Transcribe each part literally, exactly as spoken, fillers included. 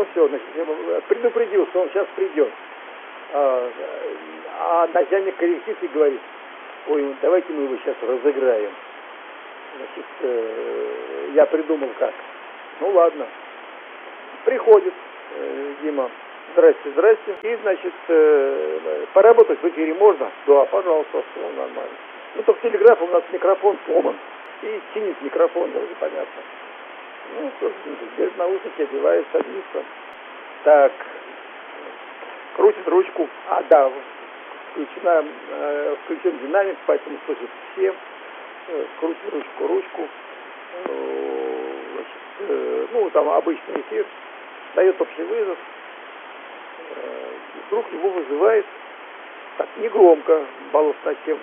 ну все, значит, я предупредил, что он сейчас придет. А, а начальник коррективки говорит: ой, давайте мы его сейчас разыграем. Значит, э, я придумал как. Ну ладно. Приходит э, Дима. Здрасте, здрасте. И, значит, э, поработать в эфире можно? Да, пожалуйста, все нормально. Ну, только телеграф у нас микрофон сломан. И чинит микрофон, даже понятно. Ну, собственно, берет наушники, одевает, садится. Так, крутит ручку. А, да, включена, э, включен динамик, поэтому слышат все. Э, крутит ручку, ручку. Э, значит, э, ну, там обычный эфир. Дает общий вызов. Э, вдруг его вызывает, так, негромко, баллов на семь.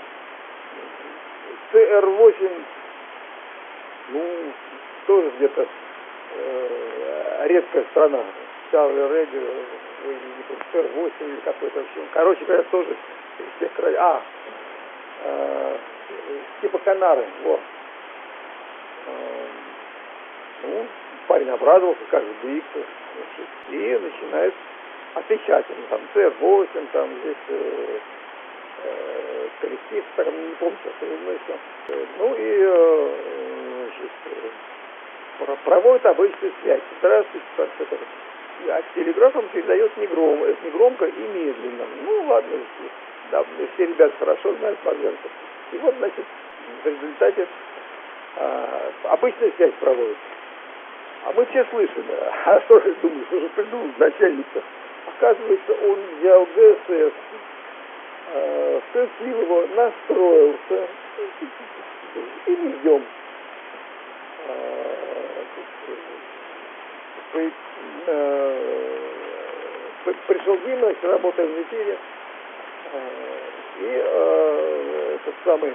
Ц Р восемь, ну, тоже где-то э, редкая страна. Charlie Radio, Ц Р восемь или какой-то вообще. Короче говоря, тоже из всех край. А, э, типа Канары, вот. Э, ну, парень обрадовался, как же двигаться, и начинает отвечать. Там Ц Р восемь, там здесь э, э, коллектив, так, не помню, что все. Ну и э, значит, проводит обычную связь. Здравствуйте, так, это, а телеграфом передает негромко, негромко и медленно. Ну ладно, да, все ребята хорошо знают по-английски. И вот, значит, в результате э, обычная связь проводится. А мы все слышали. А что же думаешь, что же придумал начальник-то? Оказывается, он взял Г С С, э, включил его, настроился, и мы ждем. Э, э, пришел Дима, значит, работаем в эфире, э, и э, этот самый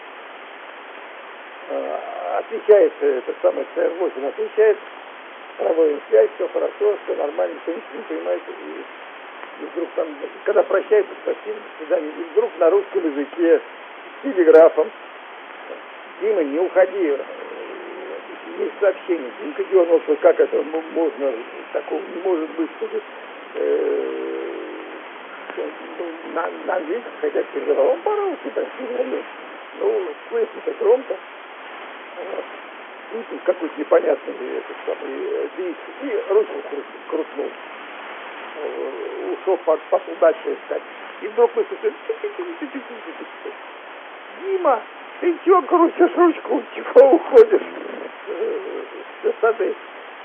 э, отвечает, этот самый Ц Р восемь отвечает, проводим связь, все хорошо, все нормально, никто ничего не понимает. И, и вдруг там, когда прощается, спасибо, до свидания, и вдруг на русском языке с телеграфом: Дима, не уходи, есть сообщение. Димка дернулся, как это можно, такого не может быть, чтобы э, на, на английском, хотя передавал, он по-русски так говорил. Ну, слышно-то громко. Вот. Какой-то непонятный этот самый двиг, и ручку крутнул. Ушел под, под удачу искать. И вдруг мы слышим: Дима, ты чего крутишь ручку, чего уходишь с высоты?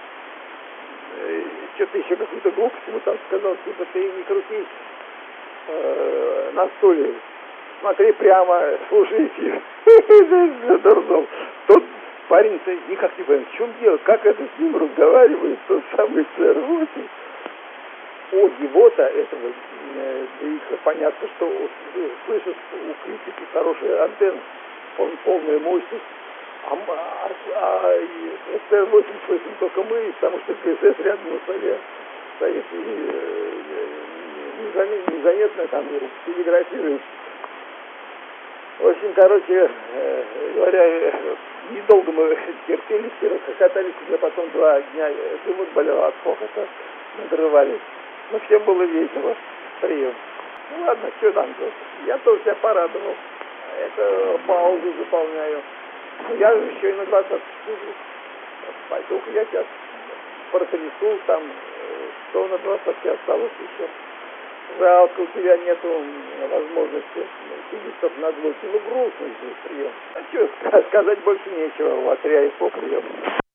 Что-то еще какую-то глупость ему там сказал, типа ты не крутись э, на стуле, смотри прямо, слушай эфир. Задурнул. Тот парень-то никак не понимает, в чем дело, как это с ним разговаривает тот самый Ц Р восемь. У его-то этого э, понятно, что э, слышит у критики хорошая антенна, пол, полная мощность, а, а, а Ц Р восемь слышим только мы, потому что Г С С рядом на столе стоит и э, незаметно, незаметно там телеграфирует. В общем, короче э, говоря, недолго мы терпели, все расхохотались, уже потом два дня живот болел от хохота, надрывались. Но всем было весело. Прием. Ну ладно, что там делать? Я тоже себя порадовал. Это паузу заполняю. Но я еще и на двадцать. Пойду-ка я сейчас протрясу там, что на двадцать осталось еще. Жалко, у тебя нету возможности сидеть на двойке. Ну грустно здесь прием. А что сказать, больше нечего. Лотерея по приему.